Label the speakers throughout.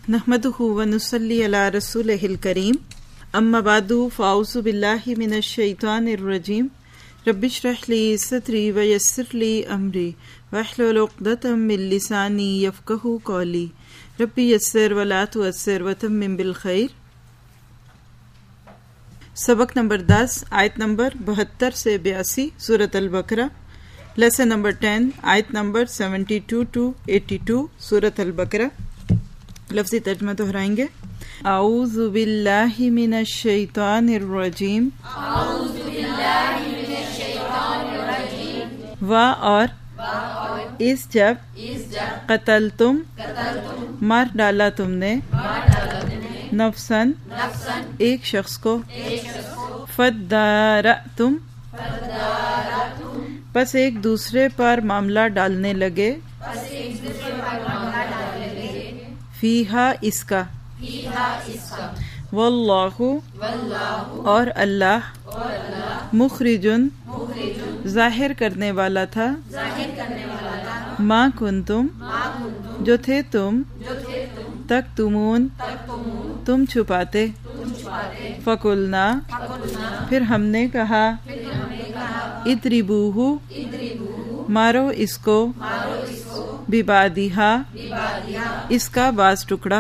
Speaker 1: نحمدہ ونصلی علی رسولہ الکریم اما بعد فاعوذ باللہ من الشیطان الرجیم رب اشرح لی صدری ویسر لی امری واحلل عقدۃ من لسانی یفقہوا قولی رب یسر ولا تعسر وتمم بالخیر۔ سبق نمبر 10 آیت نمبر 72 سے 82 سورۃ البقرہ، لیسن نمبر 10 آیت نمبر 72 to 82 سورۃ البقرہ۔ لفظی ترجمہ دہرائیں گے۔ اعوذ باللہ من الشیطان الرجیم،
Speaker 2: اعوذ باللہ من الشیطان الرجیم،
Speaker 1: و اور اس جب قتل تم مار ڈالا تم نے نفسن ایک شخص کو فدارأتم پس ایک دوسرے پر معاملہ ڈالنے لگے فیہا اس کا واللہ اور اللہ مخرجن ظاہر کرنے والا تھا ما کنتم جو تھے تم تکتمون تم چھپاتے فقلنا پھر ہم نے کہا اضربوہ مارو اس کو ببعضہا اس کا بعض ٹکڑا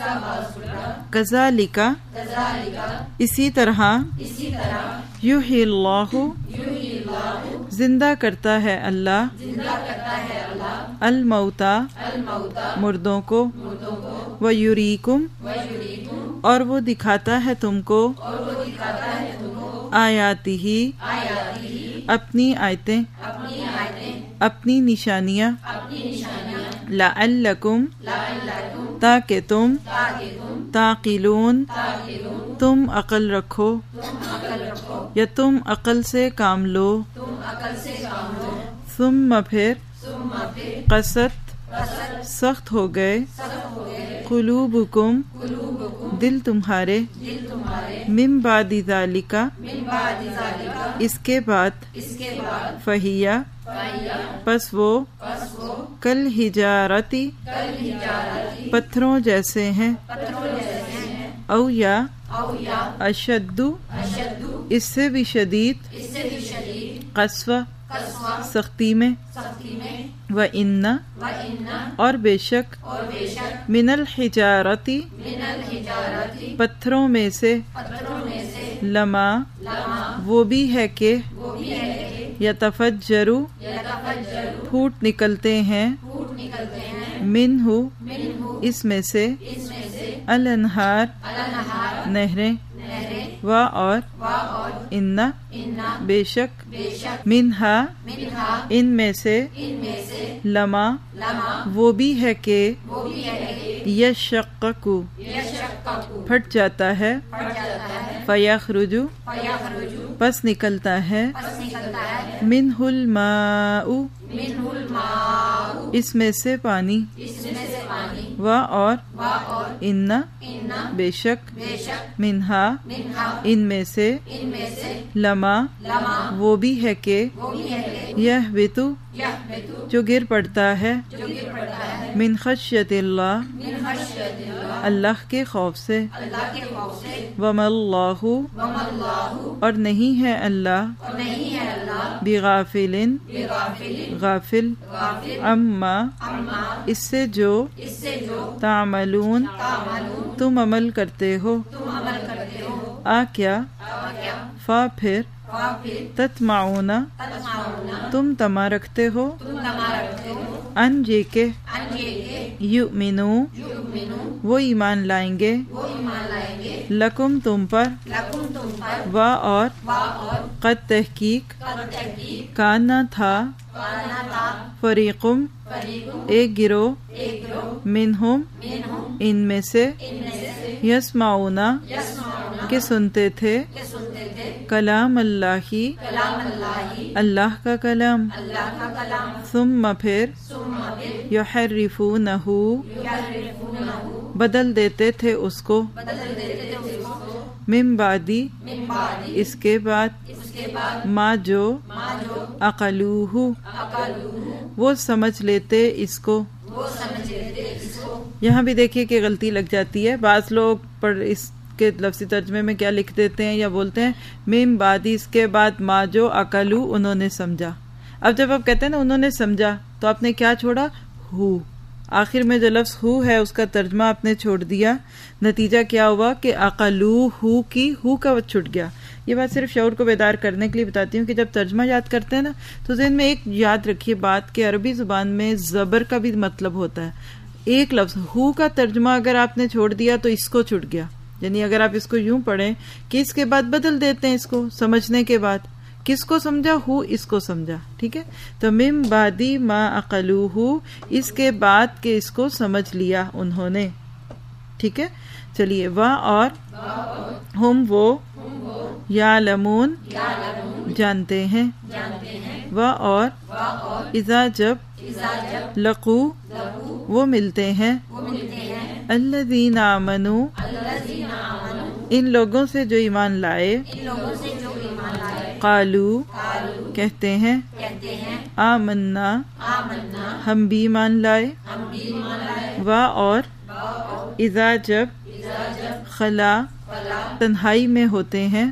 Speaker 1: کذالک اسی طرح یحیی اللہ زندہ کرتا ہے اللہ الموتى مردوں کو ویریکم اور وہ دکھاتا ہے تم کو آیاتہ اپنی آیتیں اپنی نشانیاں لعلکم تاکہ تم تعقلون تم عقل رکھو یا تم عقل سے کام لو ثم پھر قست سخت ہو گئے قلوبکم دل تمہارے من بعد ذالک اس کے بعد فہیہ پس وہ کل حجارتی پتھروں جیسے ہیں او یا اشد اس سے بھی شدید قسوہ سختی میں وَإِنَّ اور بے شک من الحجارتی پتھروں میں سے لما وہ بھی ہے کہ یتفجر پھوٹ نکلتے ہیں منہ اس میں سے الانہار نہریں و اور ان بے شک منہا ان میں سے لما وہ بھی ہے کہ یشقق پھٹ جاتا ہے فیخرج پس نکلتا ہے منہ الماء اس میں سے پانی و اور ان بے شک منہا ان میں سے لما وہ بھی ہے کہ یہبط جو گر پڑتا ہے من خشیت اللہ اللہ کے خوف سے وما اللہ اور نہیں ہے اللہ بغافل غافل اما اس سے جو تعملون تم عمل کرتے ہو آ کیا فا پھر تطمعون تم طمع رکھتے ہو ان جے کے یؤمنو وہ ایمان لائیں گے لکم تم پر و اور قد تحقیق کانا تھا فریقم ایک گروہ منہم ان میں سے یسمعون کہ سنتے تھے کلام اللہ اللہ کا کلام ثم پھر یحرفونہ بدل دیتے تھے اس کو من بعدی اس کے بعد ما جو عقلوہ وہ سمجھ لیتے اس کو یہاں بھی دیکھیے کہ غلطی لگ جاتی ہے. بعض لوگ اس کے لفظی ترجمے میں کیا لکھ دیتے ہیں یا بولتے ہیں من بعدی، اس کے بعد ما جو اکلو انہوں نے سمجھا. اب جب آپ کہتے ہیں نا انہوں نے سمجھا تو آپ نے کیا چھوڑا؟ ہو. آخر میں جو لفظ ہو ہے اس کا ترجمہ آپ نے چھوڑ دیا. نتیجہ کیا ہوا کہ اقلو ہو کی ہو کا چھٹ گیا. یہ بات صرف شعور کو بیدار کرنے کے لیے بتاتی ہوں کہ جب ترجمہ یاد کرتے ہیں نا تو ذہن میں ایک یاد رکھیے بات کہ عربی زبان میں زبر کا بھی مطلب ہوتا ہے. ایک لفظ ہو کا ترجمہ اگر آپ نے چھوڑ دیا تو اس کو چھٹ گیا. یعنی اگر آپ اس کو یوں پڑھیں کہ اس کے بعد بدل دیتے ہیں اس کو سمجھنے کے بعد، کس کو سمجھا؟ ہو اس کو سمجھا. ٹھیک ہے، تو من بعدی ما اقلوہ، اس کے بعد کہ اس کو سمجھ لیا انہوں نے. ٹھیک ہے، چلیے. وا اور ہم وہ یعلمون جانتے ہیں. وا اور اذا جب لقو وہ ملتے ہیں الذین آمنوا ان لوگوں سے جو ایمان لائے قالو کہتے ہیں آمنا ہم بھی ایمان لائے. وا اور اذا جب خلا تنہائی میں ہوتے ہیں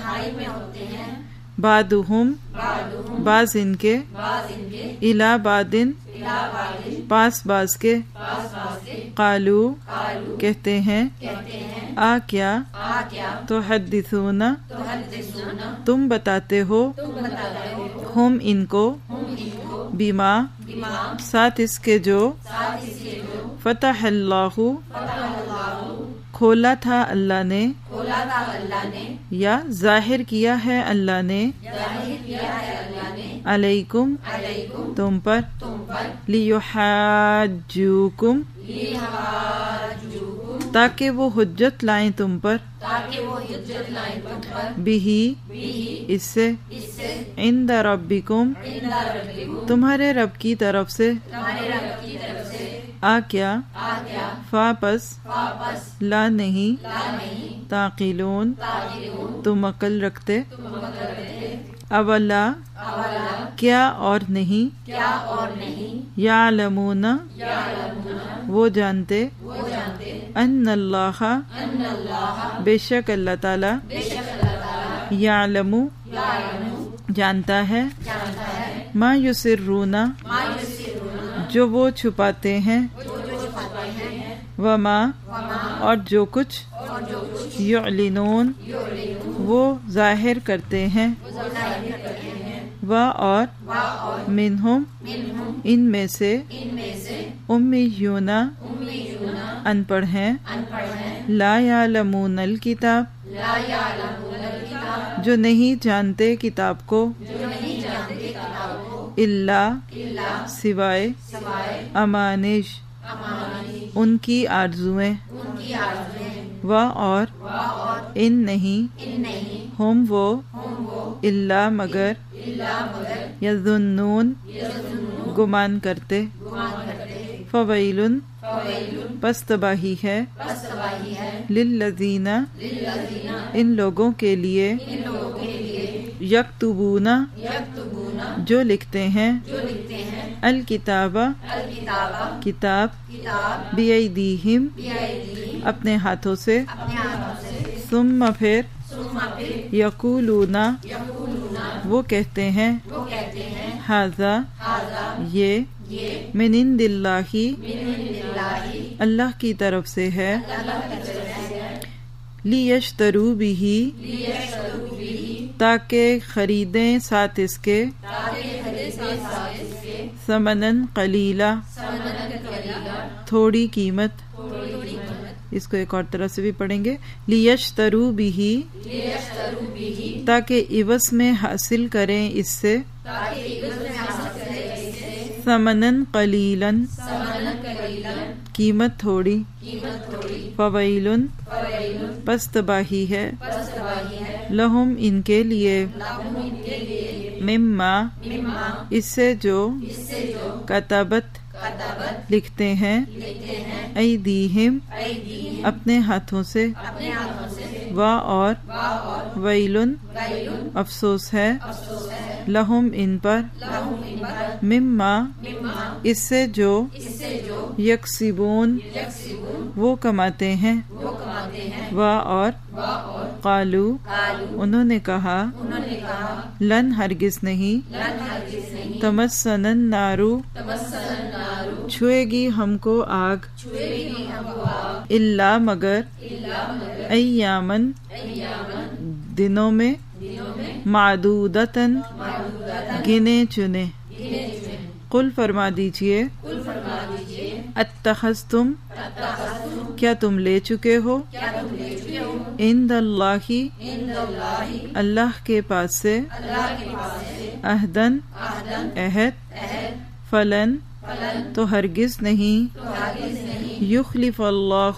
Speaker 1: بعضهم بعض ان کے الی بعض پاس باز کے قالو کہتے ہیں آ کیا تحدثون تم بتاتے ہو ہم ان کو بما ساتھ اس کے جو فتح اللہ کھولا تھا اللہ نے یا ظاہر کیا ہے اللہ نے علیکم تم پر لیحاجوکم تاکہ وہ حجت لائیں تم پر بہی اس سے عند ربکم تمہارے رب کی طرف سے آ کیا فاپس لا نہیں تعقلون تم عقل رکھتے اولا کیا اور نہیں یعلمون وہ جانتے ان اللہ بے شک اللہ تعالی یعلم جانتا ہے ما یسرون جو وہ چھپاتے ہیں وما اور جو کچھ یعلنون وہ ظاہر کرتے ہیں و اور منہم ان میں سے امیون ان پڑھ ہیں لا یعلمون الکتاب جو نہیں جانتے کتاب کو الا سوائے امانش ان کی آرزویں و اور ان نہیں ہم وہ الا مگر یظنون گمان کرتے فویل پس تباہی ہے للذین ان لوگوں کے لیے یکتبون جو لکھتے ہیں الکتاب کتاب بیدیہم اپنے ہاتھوں سے ثم پھر یقولون وہ کہتے ہیں ھذا یہ من عند اللہ اللہ کی طرف سے ہے لیشتروا بہ تاکہ خریدیں ساتھ اس کے ثمناً قلیلا تھوڑی قیمت. اس کو ایک اور طرح سے بھی پڑھیں گے لیشتروا بہ تاکہ عوض میں حاصل کریں اس سے ثمناً قلیلا قیمت تھوڑی. فویل پس تباہی ہے لہم ان کے لیے مما اس سے جو کتبت لکھتے ہیں ایدیہم اپنے ہاتھوں سے و اور ویلن افسوس ہے لہم ان پر مما اس سے جو یکسبون وہ کماتے ہیں، وا اور قالو انہوں نے کہا، لن ہرگز نہیں، تمسنا النار چھوئے گی ہم کو آگ، الا مگر، ایامن دنوں میں، معدودتن گنے چنے، قل فرما دیجئے، اتخذتم کیا تم لے چکے ہو، عند اللہ اللہ کے پاس سے، عہدن عہد، فلن تو ہرگز نہیں، یخلف اللہ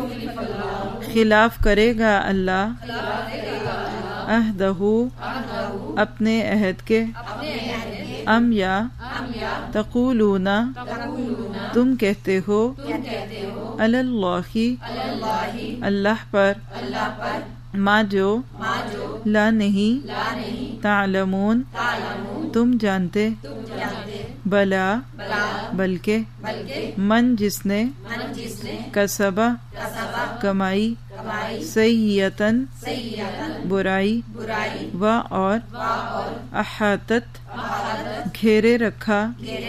Speaker 1: خلاف کرے گا اللہ، عہدہ اپنے عہد کے، ام یا تقولون تم کہتے ہو، علی اللہ اللہ پر، ما جو لا نہیں، تعلمون تم جانتے، بلا بلکہ، من جس نے، کسبہ کمائی، سیئتن برائی، و اور، احاطت گھیرے رکھا،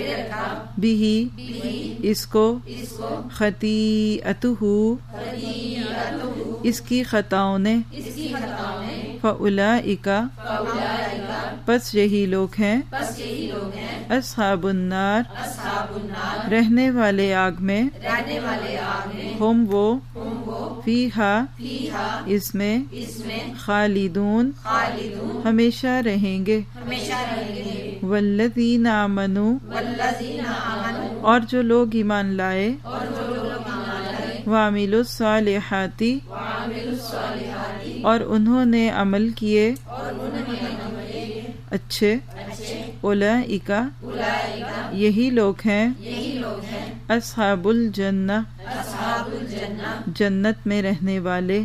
Speaker 1: بھی اس کو، خطیئتہ اس کی خطاؤں نے، فاولئک پس یہی لوگ ہیں، اصحاب النار رہنے والے آگ میں، ہم وہ فیہا اس میں، خالدون ہمیشہ رہیں گے، والذین آمنوا اور جو لوگ ایمان لائے، وعملوا الصالحات اور انہوں نے عمل کیے اچھے، اولئک یہی لوگ ہیں، اصحاب الجنہ جنت میں رہنے والے،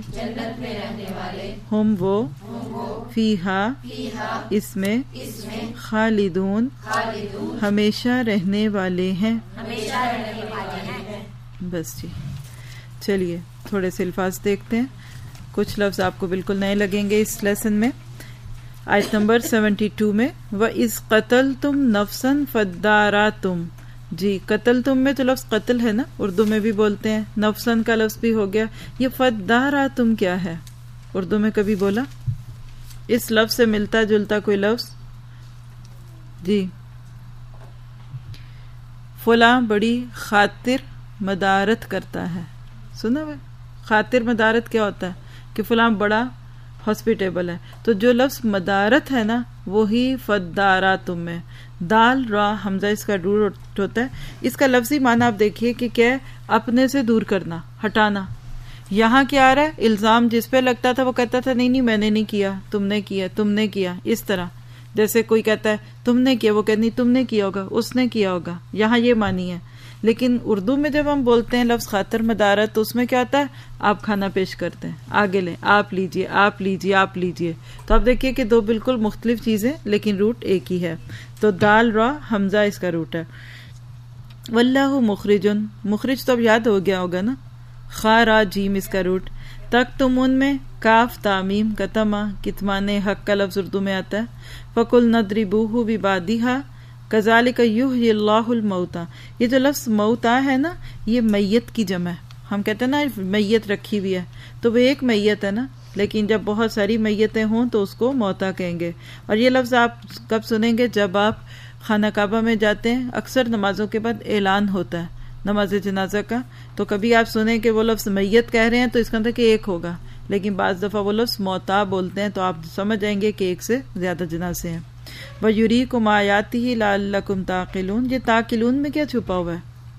Speaker 1: ہم وہ فیہا اس میں، خالدون ہمیشہ رہنے والے ہیں۔ بس جی چلیے تھوڑے سے الفاظ دیکھتے ہیں، کچھ لفظ آپ کو بالکل نئے لگیں گے اس لیسن میں۔ آیت نمبر 72 میں، وَإِذْ قَتَلْتُمْ نَفْسًا فَادَّارَأْتُمْ، جی قتل تم میں تو لفظ قتل ہے نا، اردو میں بھی بولتے ہیں، نفسن کا لفظ بھی ہو گیا، یہ فَادَّارَأْتُمْ کیا ہے؟ اردو میں کبھی بولا اس لفظ سے ملتا جلتا کوئی لفظ؟ جی فلاں بڑی خاطر مدارت کرتا ہے، سنا ہے؟ خاطر مدارت کیا ہوتا ہے کہ فلاں بڑا ہاسپیٹیبل ہے، تو جو لفظ مدارت ہے نا وہی فداراتم میں، دال را حمزہ اس کا روٹ ہوتا ہے۔ اس کا لفظی معنی آپ دیکھیے کہ کیا ہے، اپنے سے دور کرنا، ہٹانا۔ یہاں کیا آ رہا ہے، الزام جس پہ لگتا تھا وہ کہتا تھا نہیں میں نے نہیں کیا، تم نے کیا، تم نے کیا، اس طرح جیسے کوئی کہتا ہے تم نے کیا، وہ کہتا نہیں تم نے کیا ہوگا، اس نے کیا ہوگا، یہاں یہ معنی ہے۔ لیکن اردو میں جب ہم بولتے ہیں لفظ خاطر مدارت تو اس میں کیا ہوتا ہے، آپ کھانا پیش کرتے ہیں، آگے لیں، آپ لیجئے، آپ لیجئے، آپ لیجئے، تو آپ دیکھیے کہ دو بالکل مختلف چیزیں لیکن روٹ ایک ہی ہے۔ تو دال را حمزہ اس کا روٹ ہے۔ واللہ مخرجن، مخرج تو اب یاد ہو گیا ہوگا نا، خا را جیم اس کا روٹ۔ تک تم ان میں کاف تعمیم کتما، کتمان حق کا لفظ اردو میں آتا ہے۔ فَقُلْ نَضْرِبُوهُ بِبَعْضِهَا كَذَلِكَ يُحْيِي اللَّهُ الْمَوْتَى، یہ جو لفظ موتا ہے نا یہ میت کی جمع ہے۔ ہم کہتے ہیں نا میت رکھی ہوئی ہے تو وہ ایک میت ہے نا، لیکن جب بہت ساری میتیں ہوں تو اس کو موتا کہیں گے۔ اور یہ لفظ آپ کب سنیں گے، جب آپ خانہ کعبہ میں جاتے ہیں، اکثر نمازوں کے بعد اعلان ہوتا ہے نماز جنازہ کا، تو کبھی آپ سنیں کہ وہ لفظ میت کہہ رہے ہیں تو اس کا مطلب کہ ایک ہوگا، لیکن بعض دفعہ وہ لفظ موتا بولتے ہیں تو آپ سمجھ جائیں گے کہ ایک سے زیادہ جنازے ہیں۔ وَيُرِيكُمْ آيَاتِهِ لَعَلَّكُمْ تَعْقِلُونَ، یہ تاقلون میں کیا چھپا ہوا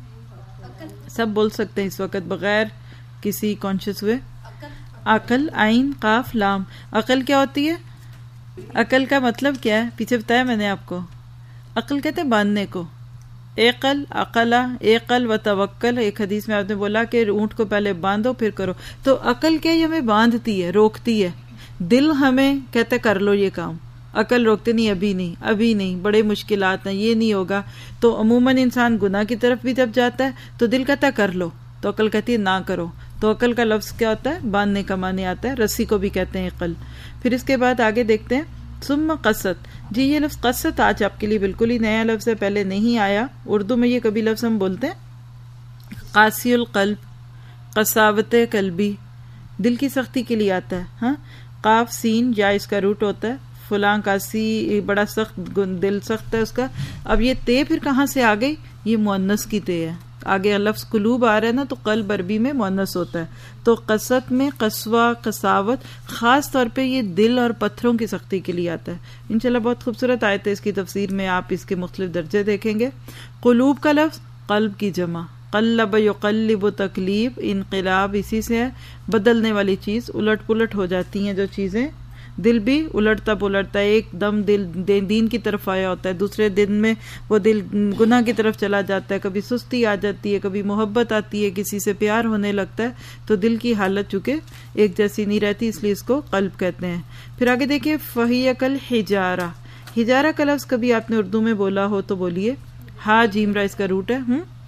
Speaker 1: ہے؟ سب بول سکتے ہیں اس وقت بغیر کسی کانشیس ہوئے۔ عقل، عین قاف لام۔ عقل کیا ہوتی ہے؟ عقل کا مطلب کیا ہے پیچھے بتایا میں نے آپ کو، عقل کہتے ہیں باندھنے کو۔ عقل، عقلہ، عقل و توکل، ایک حدیث میں آپ نے بولا کہ اونٹ کو پہلے باندھو پھر کرو، تو عقل کیا یہ ہمیں باندھتی ہے، روکتی ہے۔ دل ہمیں کہتے کر لو یہ کام، عقل روکتے نہیں، ابھی نہیں، ابھی نہیں، بڑے مشکلات ہیں، یہ نہیں ہوگا۔ تو عموماً انسان گناہ کی طرف بھی جب جاتا ہے تو دل کہتا کر لو، توکل کہتی ہے نہ کرو. توکل کا لفظ کیا ہوتا ہے؟ باندھنے کا معنی آتا ہے، رسی کو بھی کہتے ہیں قل. پھر اس کے بعد آگے دیکھتے ہیں ثم قست. جی یہ لفظ قست آج آپ کے لیے بالکل ہی نیا لفظ ہے، پہلے نہیں آیا. اردو میں یہ کبھی لفظ ہم بولتے ہیں قاسی القلب، قساوت قلبی، دل کی سختی کے لیے آتا ہے. ہاں قاف سین یا اس کا روٹ ہوتا ہے. فلاں قاسی بڑا سخت، دل سخت ہے اس کا. اب یہ تے پھر کہاں سے آ گئی؟ یہ مؤنث کی تے ہے. آگے لفظ قلوب آ رہا ہے نا، تو قلب عربی میں مؤنث ہوتا ہے. تو قصت میں قسوہ، قساوت، خاص طور پہ یہ دل اور پتھروں کی سختی کے لیے آتا ہے. انشاءاللہ بہت خوبصورت آیت ہے، اس کی تفسیر میں آپ اس کے مختلف درجے دیکھیں گے. قلوب کا لفظ قلب کی جمع، قلب یقلب تقلیب، انقلاب اسی سے ہے، بدلنے والی چیز، الٹ پلٹ ہو جاتی ہیں جو چیزیں. دل بھی الٹتا پلٹتا ہے، ایک دم دل دین کی طرف آیا ہوتا ہے، دوسرے دن میں وہ دل گناہ کی طرف چلا جاتا ہے. کبھی سستی آ جاتی ہے، کبھی محبت آتی ہے، کسی سے پیار ہونے لگتا ہے. تو دل کی حالت چونکہ ایک جیسی نہیں رہتی، اس لیے اس کو قلب کہتے ہیں. پھر آگے دیکھیے فہی کالحجارہ. حجارہ کا لفظ کبھی آپ نے اردو میں بولا ہو تو بولیے. ہا جیم را اس کا روٹ ہے.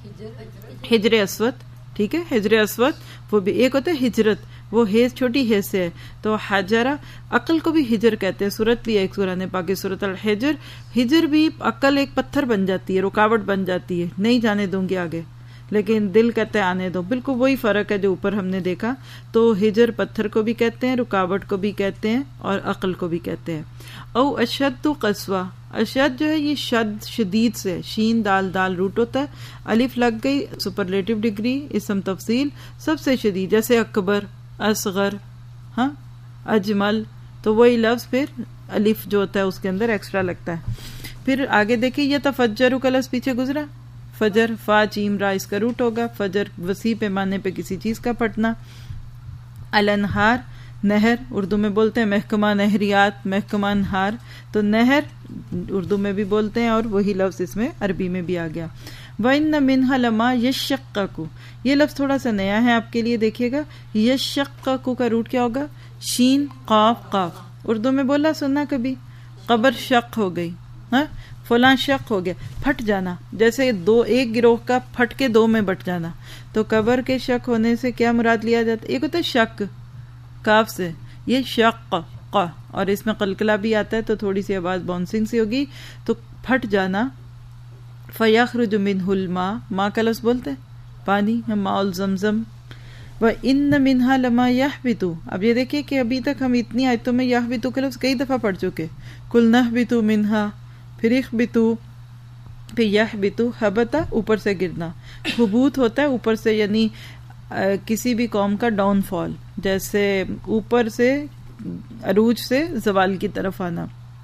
Speaker 1: حجر اسود، ٹھیک ہے. حجر اسود وہ بھی ایک ہوتا ہے ہجرت، وہ ہیز چھوٹی ہیز سے ہے. تو حجرہ، عقل کو بھی ہجر کہتے ہیں. سورت بھی ایک قرآن پاک کی سورت الحجر. ہجر بھی عقل ایک پتھر بن جاتی ہے، رکاوٹ بن جاتی ہے، نہیں جانے دوں گی آگے، لیکن دل کہتے ہیں آنے دو. بالکل وہی فرق ہے جو اوپر ہم نے دیکھا. تو ہجر پتھر کو بھی کہتے ہیں، رکاوٹ کو بھی کہتے ہیں، اور عقل کو بھی کہتے ہیں. او اشد قسوہ. اشد جو ہے یہ شد شدید سے، شین دال دال روٹ ہوتا ہے، الف لگ گئی، سپرلیٹو ڈگری، اسم تفصیل، سب سے شدید، جیسے اکبر، اصغر، ہاں اجمل. تو وہی لفظ پھر الف جو ہوتا ہے اس کے اندر ایکسٹرا لگتا ہے. پھر آگے دیکھیں یہ تفجر کا لفظ پیچھے گزرا. فجر، فا جیم را اس کا روٹ ہوگا. فجر وسیع پیمانے پہ کسی چیز کا پھٹنا. الانہار نہر، اردو میں بولتے ہیں محکمہ نہریات، محکمہ انہار. تو نہر اردو میں بھی بولتے ہیں، اور وہی لفظ اس میں عربی میں بھی آ گیا. وَإِنَّ مِنْهَا لَمَا يَشَّقَّقُ. یہ لفظ تھوڑا سا نیا ہے آپ کے لیے، دیکھیے گا. یشقق کا روٹ کیا ہوگا؟ شین قاف قاف. اردو میں بولا سننا کبھی؟ قبر شق ہو گئی، ہاں فلاں شق ہو گیا، پھٹ جانا، جیسے ایک گروہ کا پھٹ کے دو میں بٹ جانا. تو قبر کے شق ہونے سے کیا مراد لیا جاتا ہے؟ ایک ہوتا ہے شک کاف سے، یہ شق اور اس میں قلقلہ بھی آتا ہے تو تھوڑی سی آواز باؤنسنگ سی ہوگی. تو پھٹ جانا. فَيَخْرُجُ مِنْهُ الْمَاءُ، ماء کا لفظ بولتے ہیں پانی، ماء الزمزم. وَإِنَّ مِنْهَا لَمَا يَحْبِطُ. اب یہ دیکھیں کہ ابھی تک ہم اتنی آیتوں میں يَحْبِطُ کا لفظ کئی دفعہ پڑھ چکے. قُلْ نَحْبِطُ مِنْهَا، پھر اخْبِطُ، پھر يَحْبِطُ. حبطہ اوپر سے گرنا، حبوط ہوتا ہے اوپر سے، یعنی کسی بھی قوم کا ڈاؤن فال، جیسے اوپر سے عروج سے زوال کی طرف آنا.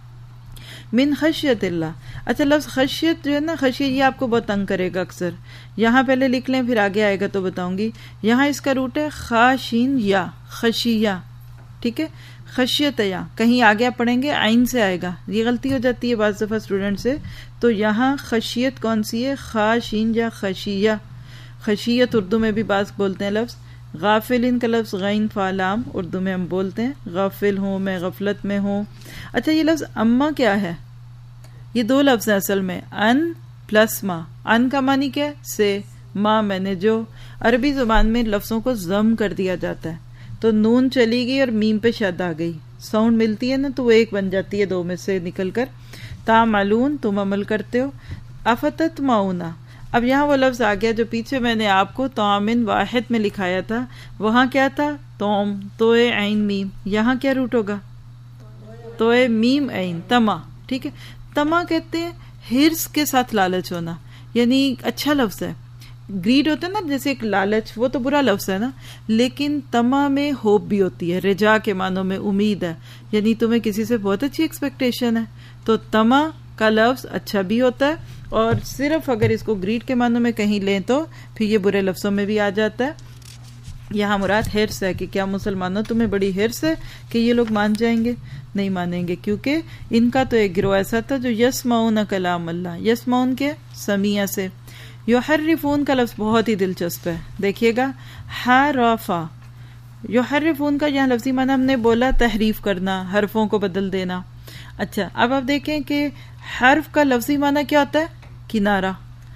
Speaker 1: من خشیت اللہ. اچھا لفظ خشیت جو ہے نا، خشیت یہ آپ کو بہت تنگ کرے گا اکثر. یہاں پہلے لکھ لیں، پھر آگے آئے گا تو بتاؤں گی. یہاں اس کا روٹ ہے خاشین یا خشیہ، ٹھیک ہے. خشیت یا کہیں آگے آپ پڑھیں گے عین سے آئے گا، یہ غلطی ہو جاتی ہے بعض دفعہ اسٹوڈنٹ سے. تو یہاں خشیت کون سی ہے؟ خاشین یا خشیہ. خشیت اردو میں بھی بعض بولتے ہیں لفظ. غافلین کا لفظ غین فا لام، اردو میں ہم بولتے ہیں غافل ہوں، میں غفلت میں ہوں. اچھا یہ لفظ اما کیا ہے؟ یہ دو لفظ ہیں اصل میں، ان پلس ما. ان کا معنی کیا ہے؟ سے. ما میں نے جو. عربی زبان میں لفظوں کو ضم کر دیا جاتا ہے، تو نون چلی گئی اور میم پہ شد آ گئی، ساؤنڈ ملتی ہے نا، تو وہ ایک بن جاتی ہے دو میں سے نکل کر. تعملون، تم عمل کرتے ہو. افتطمعون. اب یہاں وہ لفظ آ گیا جو پیچھے میں نے آپ کو تومن واحد میں لکھایا تھا. وہاں کیا تھا؟ توم، توئے عین میم. یہاں کیا روٹ ہوگا؟ توئے میم عین، تما. ٹھیک ہے. تما کہتے ہیں ہرس کے ساتھ لالچ ہونا، یعنی اچھا لفظ ہے. گریڈ ہوتا ہے نا جیسے ایک لالچ، وہ تو برا لفظ ہے نا، لیکن تما میں ہوپ بھی ہوتی ہے، رجا کے معنوں میں امید ہے، یعنی تمہیں کسی سے بہت اچھی ایکسپیکٹیشن ہے. تو تما کا لفظ اچھا بھی ہوتا ہے، اور صرف اگر اس کو گریڈ کے معنوں میں کہیں لیں تو پھر یہ برے لفظوں میں بھی آ جاتا ہے. یہاں مراد ہرس ہے کہ کیا مسلمانوں تمہیں بڑی ہرس ہے کہ یہ لوگ مان جائیں گے؟ نہیں مانیں گے، کیونکہ ان کا تو ایک گروہ ایسا تھا جو یسمعون کلام اللہ. یسمعون کے سمیع سے. یحرفون کا لفظ بہت ہی دلچسپ ہے، دیکھیے گا. حرفا. یحرفون کا یہاں لفظی معنی ہم نے بولا تحریف کرنا، حرفوں کو بدل دینا. اچھا اب آپ دیکھیں کہ حرف کا لفظی معنی کیا ہوتا ہے؟ کنارہ.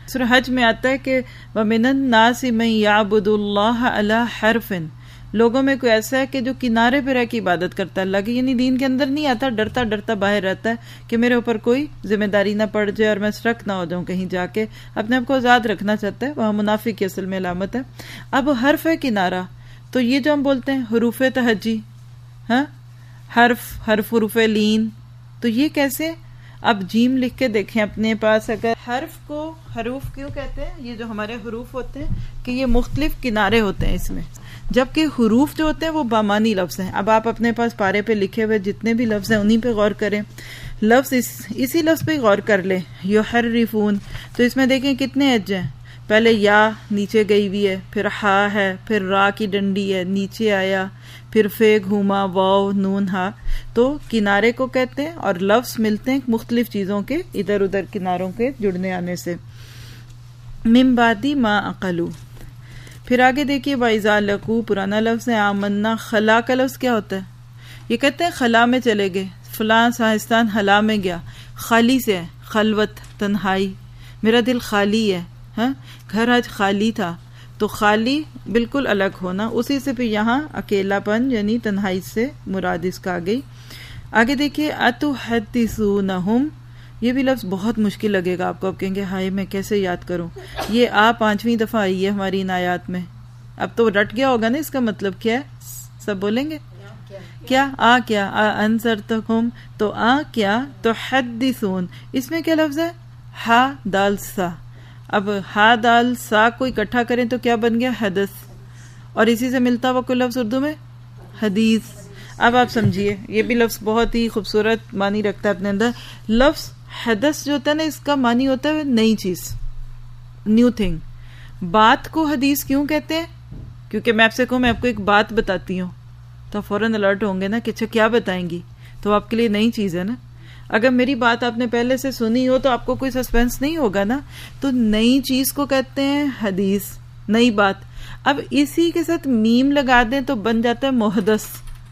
Speaker 1: سورہ حج میں آتا ہے کہ وَمِنَ النَّاسِ مَن يَعْبُدُ اللَّهَ عَلَى حَرْفٍ، لوگوں میں کوئی ایسا ہے کہ جو کنارے پہ رہ کے عبادت کرتا ہے اللہ کی، یعنی دین کے اندر نہیں آتا، ڈرتا ڈرتا باہر رہتا ہے کہ میرے اوپر کوئی ذمہ داری نہ پڑ جائے اور میں اسٹرک نہ ہو جاؤں کہیں جا کے، اپنے آپ کو آزاد رکھنا چاہتا ہے. وہاں منافق کی اصل میں علامت ہے. اب حرف ہے کنارہ، تو یہ جو ہم بولتے ہیں حروف تہجی، ہاں حرف حروف لین، تو یہ کیسے؟ اب جیم لکھ کے دیکھیں اپنے پاس. اگر حرف کو حروف کیوں کہتے ہیں؟ یہ جو ہمارے حروف ہوتے ہیں کہ یہ مختلف کنارے ہوتے ہیں اس میں، جبکہ حروف جو ہوتے ہیں وہ بامانی لفظ ہیں. اب آپ اپنے پاس پارے پہ لکھے ہوئے جتنے بھی لفظ ہیں انہی پہ غور کریں. لفظ اسی لفظ پہ غور کر لیں، یحرفون، تو اس میں دیکھیں کتنے ایج ہیں. پہلے یا نیچے گئی ہوئی ہے، پھر ہا ہے، پھر را کی ڈنڈی ہے نیچے آیا، پھر فے گھوما، واو نون ہا. تو کنارے کو کہتے ہیں اور لفظ ملتے ہیں مختلف چیزوں کے ادھر ادھر کناروں کے جڑنے آنے سے. من بعد ما عقلوا، پھر آگے دیکھیے وَإِذَا لَقُوا، پرانا لفظ ہے. آمنا، خلا کا لفظ کیا ہوتا ہے؟ یہ کہتے ہیں خلا میں چلے گئے، فلاں ساہستان خلا میں گیا. خالی سے ہے، خلوت، تنہائی، میرا دل خالی ہے، ہاں گھر آج خالی تھا. تو خالی بالکل الگ ہونا، اسی سے پھر یہاں اکیلا پن یعنی تنہائی سے مراد اس کا آگئی. آگے دیکھیے اتحدثونہم، یہ بھی لفظ بہت مشکل لگے گا آپ کو. آپ کہیں گے ہائے میں کیسے یاد کروں؟ یہ 5ویں دفعہ آئی ہے ہماری ان آیات میں. اب تو رٹ گیا ہوگا نا اس کا مطلب کیا ہے؟ سب بولیں گے کیا؟ کیا انذرتکم، تو کیا تحدثون، اس میں کیا لفظ ہے؟ ہا دال سا. اب ہا دال سا کو اکٹھا کریں تو کیا بن گیا؟ حدث. اور اسی سے ملتا ہوا کوئی لفظ اردو میں حدیث. اب آپ سمجھیے یہ بھی لفظ بہت ہی خوبصورت معنی رکھتا ہے اپنے اندر. لفظ حدث جو ہوتا ہے نا اس کا معنی ہوتا ہے نئی چیز، نیو تھنگ. بات کو حدیث کیوں کہتے ہیں؟ کیونکہ میں آپ سے کہوں میں آپ کو ایک بات بتاتی ہوں تو فوراً الرٹ ہوں گے نا کہ اچھا کیا بتائیں گی، تو آپ کے لیے نئی چیز ہے نا. اگر میری بات آپ نے پہلے سے سنی ہو تو آپ کو کوئی سسپینس نہیں ہوگا نا. تو نئی چیز کو کہتے ہیں حدیث، نئی بات. اب اسی کے ساتھ میم لگا دیں تو بن جاتا ہے محدث.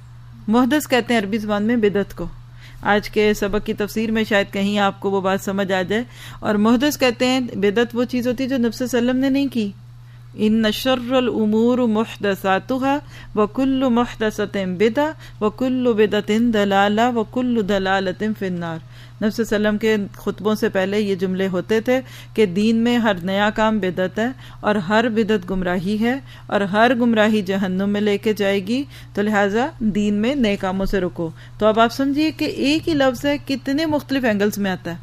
Speaker 1: محدث کہتے ہیں عربی زبان میں بدعت کو. آج کے سبق کی تفسیر میں شاید کہیں آپ کو وہ بات سمجھ آ جائے. اور محدث کہتے ہیں بدعت وہ چیز ہوتی ہے جو نبی صلی اللہ علیہ وسلم نے نہیں کی. ان شر الامور محدثاتها وكل محدثة بدعة وكل بدعة ضلالة وكل ضلالة في النار. نبی صلی اللہ علیہ وسلم کے خطبوں سے پہلے یہ جملے ہوتے تھے کہ دین میں ہر نیا کام بدعت ہے اور ہر بدعت گمراہی ہے اور ہر گمراہی جہنم میں لے کے جائے گی، تو لہٰذا دین میں نئے کاموں سے رکو. تو اب آپ سمجھیے کہ ایک ہی لفظ ہے کتنے مختلف اینگلز میں آتا ہے.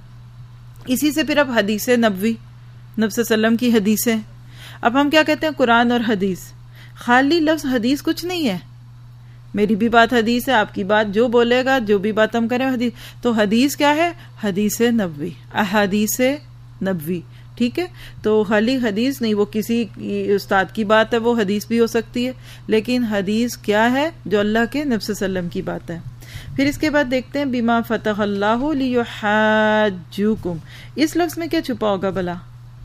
Speaker 1: اسی سے پھر اب حدیث نبوی، نبی صلی اللہ علیہ وسلم کی حدیثیں. اب ہم کیا کہتے ہیں؟ قرآن اور حدیث. خالی لفظ حدیث کچھ نہیں ہے. میری بھی بات حدیث ہے، آپ کی بات، جو بولے گا جو بھی بات ہم کریں حدیث. تو حدیث کیا ہے؟ حدیث نبوی، احادیث نبوی. ٹھیک ہے، تو خالی حدیث نہیں، وہ کسی استاد کی بات ہے وہ حدیث بھی ہو سکتی ہے، لیکن حدیث کیا ہے؟ جو اللہ کے نبی صلی اللہ علیہ وسلم کی بات ہے. پھر اس کے بعد دیکھتے ہیں بما فتح اللہ لیحاجوکم. اس لفظ میں کیا چھپا ہوگا بلا؟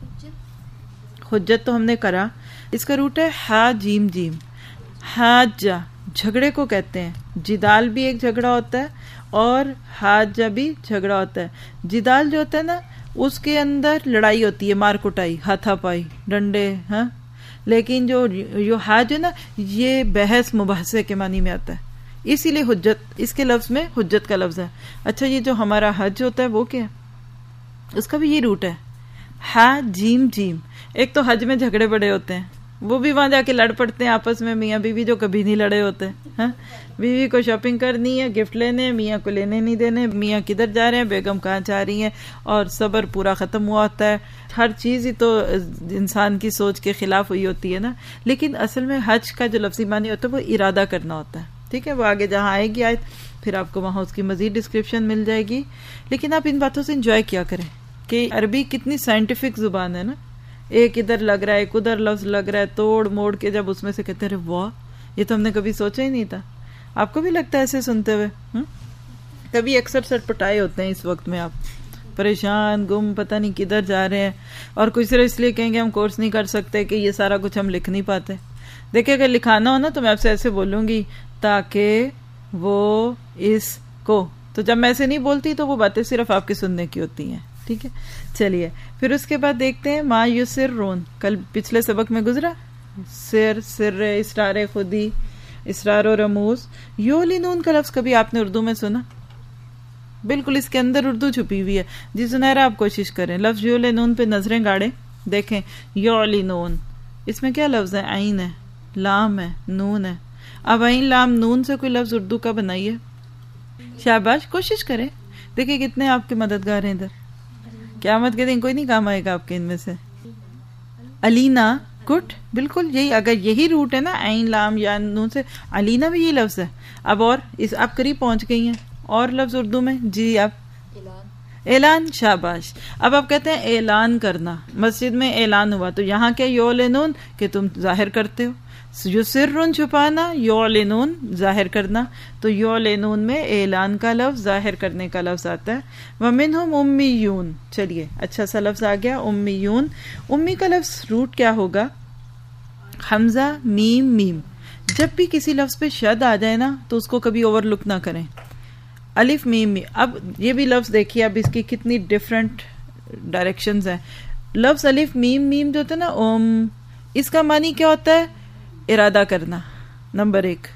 Speaker 1: حجت تو ہم نے کرا، اس کا روٹ ہے ہا جیم جیم. حاجہ جھگڑے کو کہتے ہیں. جدال بھی ایک جھگڑا ہوتا ہے اور حاجہ بھی جھگڑا ہوتا ہے. جدال جو ہوتا ہے نا اس کے اندر لڑائی ہوتی ہے، مار کٹائی، ہاتھا پائی، ڈنڈے، ہاں. لیکن جو حاج ہے نا یہ بحث مباحثے کے معنی میں آتا ہے، اسی لیے حجت اس کے لفظ میں حجت کا لفظ ہے. اچھا یہ جو ہمارا حج ہوتا ہے وہ کیا ہے؟ اس کا بھی یہ روٹ ہے ہا جیم جیم. ایک تو حج میں جھگڑے بڑے ہوتے ہیں، وہ بھی وہاں جا کے لڑ پڑتے ہیں آپس میں، میاں بیوی جو کبھی نہیں لڑے ہوتے ہیں. بیوی کو شاپنگ کرنی ہے، گفٹ لینے، میاں کو لینے نہیں دینے، میاں کدھر جا رہے ہیں، بیگم کہاں جا رہی ہیں، اور صبر پورا ختم ہوا ہوتا ہے. ہر چیز ہی تو انسان کی سوچ کے خلاف ہوئی ہوتی ہے نا. لیکن اصل میں حج کا جو لفظی معنی ہوتا ہے وہ ارادہ کرنا ہوتا ہے. ٹھیک ہے، وہ آگے جہاں آئے گی آیت پھر آپ کو وہاں اس کی مزید ڈسکرپشن مل جائے گی. لیکن آپ ان باتوں سے انجوائے کیا کریں کہ عربی کتنی سائنٹیفک زبان ہے نا. ایک ادھر لگ رہا ہے، ایک ادھر لفظ لگ رہا ہے، توڑ موڑ کے جب اس میں سے کہتے ہیں واہ یہ تو ہم نے کبھی سوچا ہی نہیں تھا. آپ کو بھی لگتا ہے ایسے سنتے ہوئے؟ کبھی اکثر سٹ پٹائے ہوتے ہیں اس وقت میں، آپ پریشان گم پتہ نہیں کدھر جا رہے ہیں، اور کچھ صرف اس لیے کہیں گے ہم کورس نہیں کر سکتے کہ یہ سارا کچھ ہم لکھ نہیں پاتے. دیکھیں اگر لکھانا ہو نا تو میں آپ سے ایسے بولوں گی تاکہ وہ اس کو، تو جب میں ایسے نہیں بولتی تو وہ باتیں صرف آپ کے سننے کی ہوتی ہیں. ٹھیک ہے. چلیے پھر اس کے بعد دیکھتے ہیں ما یسرون. کل پچھلے سبق میں گزرا سر، سر، اسرار خودی، اسرار و رموز. یعلنون کا لفظ کبھی آپ نے اردو میں سنا؟ بالکل اس کے اندر اردو چھپی ہوئی ہے. جی سنیرا آپ کوشش کریں لفظ یعلنون پہ نظریں گاڑیں، دیکھیں یعلنون اس میں کیا لفظ ہے؟ عین ہے، لام ہے، نون ہے. اب عین لام نون سے کوئی لفظ اردو کا بنائیے. شاباش، کوشش کریں. دیکھیں کتنے آپ کے مددگار ہیں ادھر. قیامت کے دن کوئی نہیں کام آئے گا آپ کے ان میں سے. علینا، گڈ، بالکل یہی. اگر یہی روٹ ہے نا عین لام یا نون سے، علینا بھی یہی لفظ ہے. اب اور آپ قریب پہنچ گئی ہیں. اور لفظ اردو میں جی آپ؟ اعلان. شاباش. اب آپ کہتے ہیں اعلان کرنا. مسجد میں اعلان ہوا تو یہاں کیا یعلنون کہ تم ظاہر کرتے ہو. یسرون چھپانا، یعلنون ظاہر کرنا. تو یعلنون میں اعلان کا لفظ، ظاہر کرنے کا لفظ آتا ہے. ومنہم امیون. چلیے اچھا سا لفظ آ گیا امیون. امی کا لفظ روٹ کیا ہوگا؟ حمزہ میم میم. جب بھی کسی لفظ پہ شد آ جائے نا تو اس کو کبھی اوور لک نہ کریں. الف میم میم. اب یہ بھی لفظ دیکھیے، اب اس کی کتنی ڈفرینٹ ڈائریکشنز ہیں. لفظ الف میم میم جو ہوتا ہے نا اس کا معنی کیا ہوتا ہے؟ ارادہ کرنا، نمبر 1.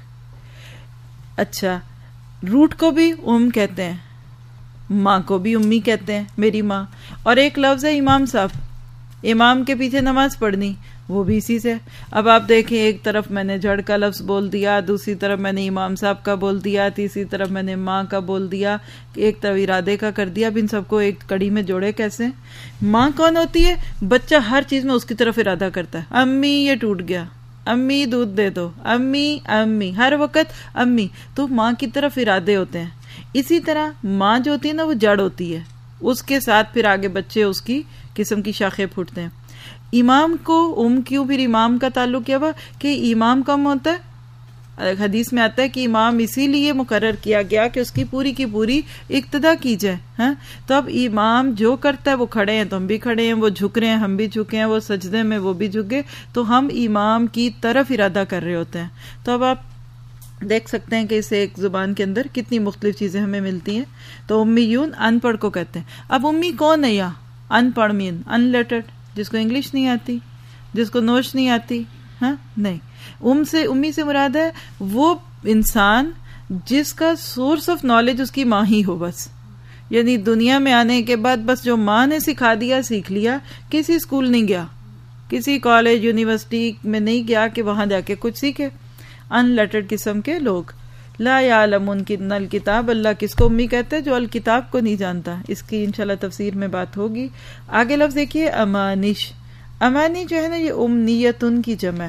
Speaker 1: اچھا روٹ کو بھی کہتے ہیں، ماں کو بھی امی کہتے ہیں، میری ماں. اور ایک لفظ ہے امام صاحب، امام کے پیچھے نماز پڑھنی، وہ بھی اسی سے. اب آپ دیکھیں ایک طرف میں نے جڑ کا لفظ بول دیا، دوسری طرف میں نے امام صاحب کا بول دیا، تیسری طرف میں نے ماں کا بول دیا، ایک طرف ارادے کا کر دیا. اب ان سب کو ایک کڑی میں جوڑے کیسے؟ ماں کون ہوتی ہے؟ بچہ ہر چیز میں اس کی طرف ارادہ کرتا ہے. امی یہ ٹوٹ گیا، امی دودھ دے دو، امی امی، ہر وقت امی. تو ماں کی طرف ارادے ہوتے ہیں. اسی طرح ماں جو ہوتی ہے نا وہ جڑ ہوتی ہے، اس کے ساتھ پھر آگے بچے اس کی قسم کی شاخیں پھوٹتے ہیں. امام کو کیوں پھر امام کا تعلق کیا ہوا کہ امام کم ہوتا ہے؟ حدیث میں آتا ہے کہ امام اسی لیے مقرر کیا گیا کہ اس کی پوری اقتدا کی جائے. ہاں تو اب امام جو کرتا ہے، وہ کھڑے ہیں تو ہم بھی کھڑے ہیں، وہ جھک رہے ہیں ہم بھی جھکے ہیں، وہ سجدے میں وہ بھی جھکے، تو ہم امام کی طرف ارادہ کر رہے ہوتے ہیں. تو اب آپ دیکھ سکتے ہیں کہ اس ایک زبان کے اندر کتنی مختلف چیزیں ہمیں ملتی ہیں. تو امیون ان پڑھ کو کہتے ہیں. اب امی کون ہے؟ یا ان پڑھ مین ان لیٹرڈ، جس کو انگلش نہیں آتی، جس کو نوش نہیں آتی. ہاں نہیں، امی سے مراد ہے وہ انسان جس کا سورس آف نالج اس کی ماں ہی ہو. بس یعنی دنیا میں آنے کے بعد بس جو ماں نے سکھا دیا سیکھ لیا. کسی اسکول نہیں گیا، کسی کالج یونیورسٹی میں نہیں گیا کہ وہاں جا کے کچھ سیکھے. ان لیٹرڈ قسم کے لوگ. لا یعلمون کن الکتاب. اللہ کس کو امی کہتے ہیں؟ جو الکتاب کو نہیں جانتا. اس کی انشاءاللہ تفسیر میں بات ہوگی. آگے لفظ دیکھیے امانش. امانی جو ہے نا یہ امنیتن کی جمع ہے.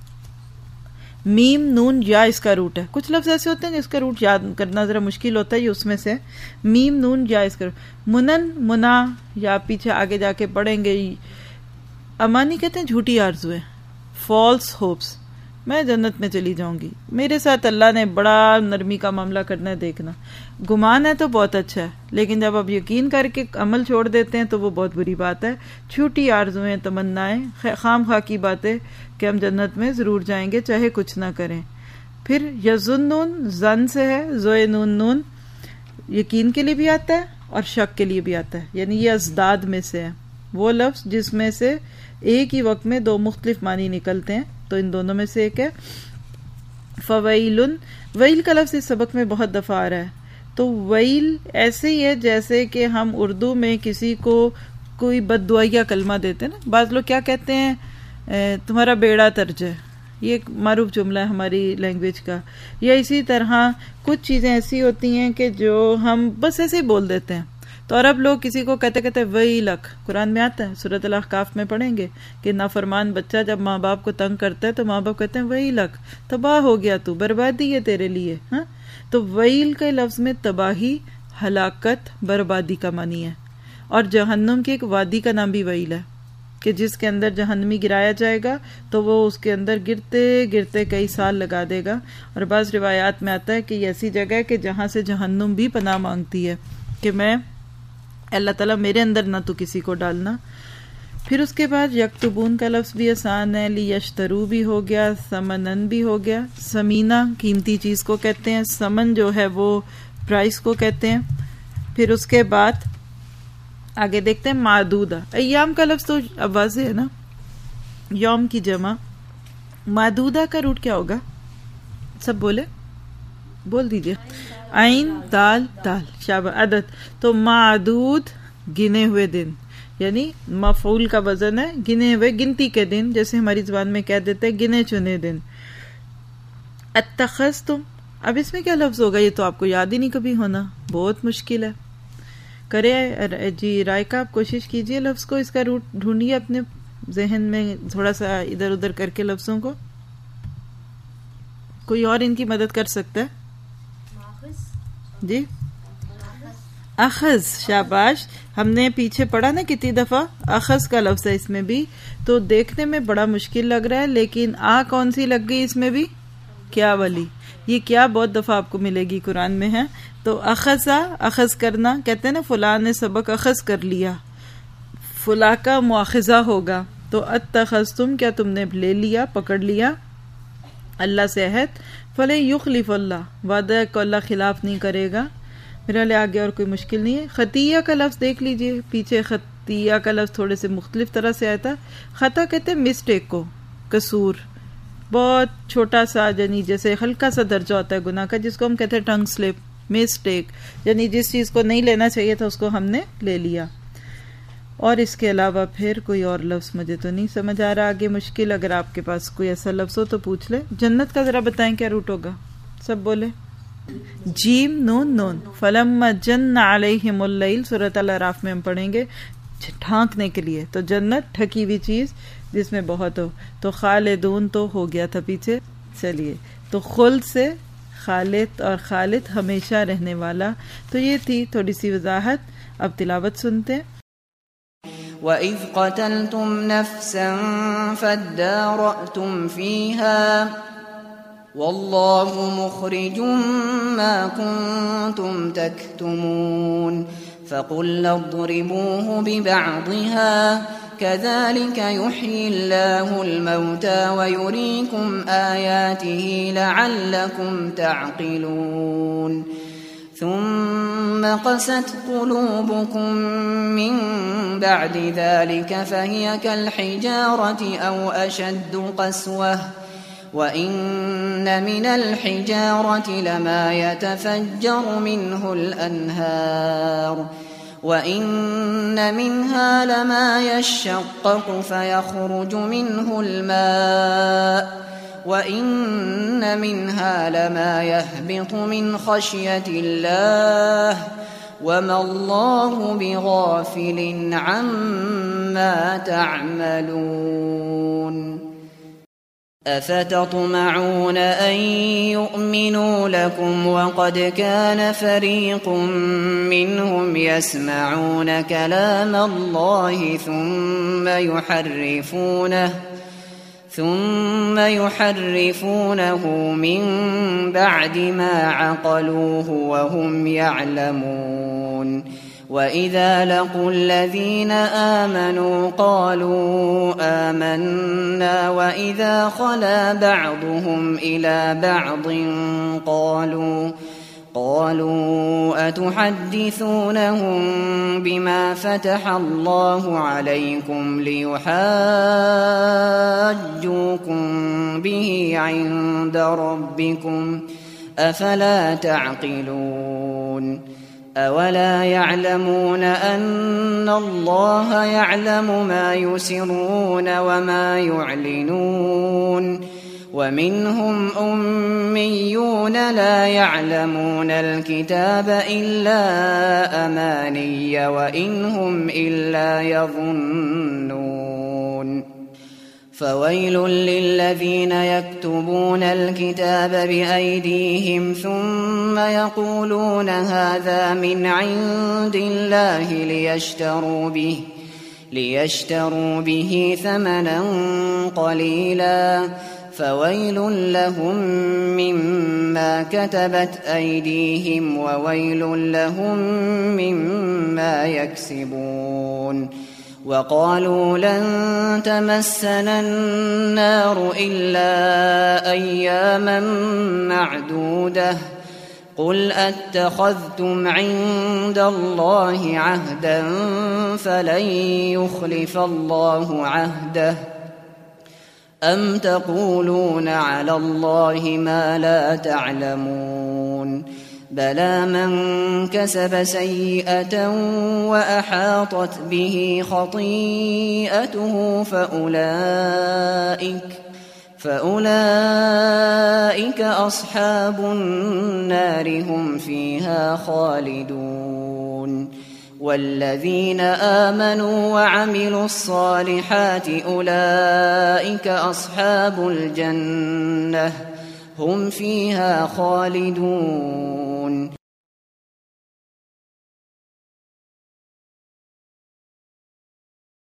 Speaker 1: میم نون یا اس کا روٹ ہے. کچھ لفظ ایسے ہوتے ہیں جس کا روٹ یاد کرنا ذرا مشکل ہوتا ہے، یہ اس میں سے. میم نون یا اس کا روٹ. منن منا، یا پیچھے آگے جا کے پڑھیں گے. امانی کہتے ہیں جھوٹی آرزویں، فالس ہوپس. میں جنت میں چلی جاؤں گی، میرے ساتھ اللہ نے بڑا نرمی کا معاملہ کرنا ہے. دیکھنا گمان ہے تو بہت اچھا ہے، لیکن جب آپ یقین کر کے عمل چھوڑ دیتے ہیں تو وہ بہت بری بات ہے. چھوٹی آرزویں، تمنائیں، خام خواہ کی باتیں کہ ہم جنت میں ضرور جائیں گے چاہے کچھ نہ کریں. پھر یظنون، زن سے ہے، زوئے نون نون، یقین کے لیے بھی آتا ہے اور شک کے لیے بھی آتا ہے. یعنی یہ ازداد میں سے ہے، وہ لفظ جس میں سے ایک ہی وقت میں دو مختلف معنی نکلتے ہیں. تو ان دونوں میں سے ایک ہے. فویلن، ویل کا لفظ اس سبق میں بہت دفعہ آ رہا ہے. تو ویل ایسے ہی ہے جیسے کہ ہم اردو میں کسی کو کوئی بد دعائیا کلمہ دیتے ہیں نا. بعض لوگ کیا کہتے ہیں؟ تمہارا بیڑا ترج ہے. یہ ایک معروف جملہ ہے ہماری لینگویج کا. یا اسی طرح کچھ چیزیں ایسی ہوتی ہیں کہ جو ہم بس ایسے ہی بول دیتے ہیں. تو عرب لوگ کسی کو کہتے ویلک. قرآن میں آتا ہے، سورۃ الاحقاف میں پڑھیں گے کہ نافرمان بچہ جب ماں باپ کو تنگ کرتا ہے تو ماں باپ کہتے ہیں ویلک، تباہ ہو گیا تو، بربادی ہے تیرے لیے. ہاں تو ویل کے لفظ میں تباہی، ہلاکت، بربادی کا معنی ہے. اور جہنم کی ایک وادی کا نام بھی ویل ہے کہ جس کے اندر جہنمی گرایا جائے گا تو وہ اس کے اندر گرتے گرتے کئی سال لگا دے گا. اور بعض روایات میں آتا ہے کہ یہ ایسی جگہ ہے کہ جہاں سے جہنم بھی پناہ مانگتی ہے کہ میں اللہ تعالیٰ میرے اندر نہ تو کسی کو ڈالنا. پھر اس کے بعد یکتبون کا لفظ بھی آسان ہے. لیشترو بھی ہو گیا، سمنن بھی ہو گیا. سمینہ قیمتی چیز کو کہتے ہیں، سمن جو ہے وہ پرائس کو کہتے ہیں. پھر اس کے بعد आगे देखते हैं मादूदा। अय्याम का लफ्ज तो अब वाज़ेह है ना, यौम की जमा। मादूदा का रूट क्या होगा? सब बोल दीजिए। आइन दाल दाल, शाबाश, अदद। तो मादूद गिने हुए दिन, यानी मफऊल का वजन है गिने हुए, गिनती के दिन, जैसे हमारी जुबान में कह देते हैं गिने चुने दिन। अत्तखज़तुम, अब इसमें क्या लफ्ज होगा? ये तो आपको याद ही नहीं कभी होना, बहुत मुश्किल है। करे जी रायका, आप कोशिश कीजिए लफ्ज को, इसका रूट ढूंढिए अपने जहन में, थोड़ा सा इधर उधर करके लफ्जों को। कोई और इनकी मदद कर सकता है? जी, अखज, शाबाश। हमने पीछे पढ़ा ना कितनी दफा, अखज का लफ्ज है इसमें भी। तो देखने में बड़ा मुश्किल लग रहा है, लेकिन आ कौन सी लग गई इसमें भी? क्या वाली। ये क्या बहुत दफा आपको मिलेगी कुरान में है। तो अखजा, अखज करना, कहते हैं ना फुला ने सबक अखज कर लिया, फुला का मुआखजा होगा। तो अत्तखज़तुम, क्या तुमने ले लिया, पकड़ लिया अल्लाह से अहद। फले युखलिफ अल्लाह, वादा को अल्लाह खिलाफ नहीं करेगा। मेरा ले आगे और कोई मुश्किल नहीं है। खतिया का लफ्ज देख लीजिए, पीछे खतिया का लफ्ज थोड़े से मुख्तलिफ तरह से आया था। खता कहते हैं मिस्टेक को, कसूर, बहुत छोटा सा, यानी जैसे हल्का सा दर्जा होता है गुनाह का, जिसको हम कहते हैं टंग स्लिप, मिस्टेक, यानी जिस चीज को नहीं लेना चाहिए था उसको हमने ले लिया। और इसके अलावा फिर कोई और लफ्ज मुझे तो नहीं समझ आ रहा आगे, मुश्किल। अगर आपके पास कोई ऐसा लफ्ज हो तो पूछ ले। जन्नत का जरा बताएं क्या रूट होगा, सब बोले। जीम नून नून, फलम्मा जन्ना अलैहिमुल लैल, सूरत अल अराफ में हम पढ़ेंगे, ढांकने के लिए। तो जन्नत ढकी हुई चीज जिसमें बहुत हो। तो खालिदून तो हो गया था पीछे, चलिए। तो खुल्द से खालिद, और खालिद हमेशा रहने वाला। तो ये थी थोड़ी सी वजाहत। अब तिलावत सुनते हैं।
Speaker 3: वइज़ क़तलतुम नफ़्सन फ़द्दारअतुम फ़ीहा वल्लाहु मुख़रिजुम मा कुन्तुम तक्तुमून फ़क़ुल्ना इज़रिबूहु बिबअज़िहा कज़ालिका युह्यिल्लाहुल मौता वयुरीकुम आयातिही लअल्लकुम तअक़िलून ثم قست قلوبكم من بعد ذلك فهي كالحجارة أو أشد قسوة وإن من الحجارة لما يتفجر منه الأنهار وإن منها لما يشقق فيخرج منه الماء وإن منها لما يهبط من خشية الله وما الله بغافل عما تعملون أفتطمعون أن يؤمنوا لكم وقد كان فريق منهم يسمعون كلام الله ثم يحرفونه من بعد ما عقلوه وهم يعلمون وإذا لقوا الذين آمنوا قالوا آمنا وإذا خلا بعضهم إلى بعض قالوا أتحدثونهم بما فتح الله عليكم ليحاجوكم به عند ربكم أفلا تعقلون أولا يعلمون أن الله يعلم ما يسرون وما يعلنون ومنهم أميون لا يعلمون الكتاب إلا أماني وإن هم إلا يظنون فويل للذين يكتبون الكتاب بأيديهم ثم يقولون هذا من عند الله ليشتروا به ثمنا قليلا فويل لهم مما كتبت أيديهم وويل لهم مما يكسبون وقالوا لن تمسنا النار إلا أياما معدودة قل أتخذتم عند الله عهدا فلن يخلف الله عهده أم تقولون على الله ما لا تعلمون بلى من كسب سيئة وأحاطت به خطيئته فأولئك أصحاب النار هم فيها خالدون والذين آمنوا وعملوا الصالحات أولئك أصحاب الجنة هم فيها خالدون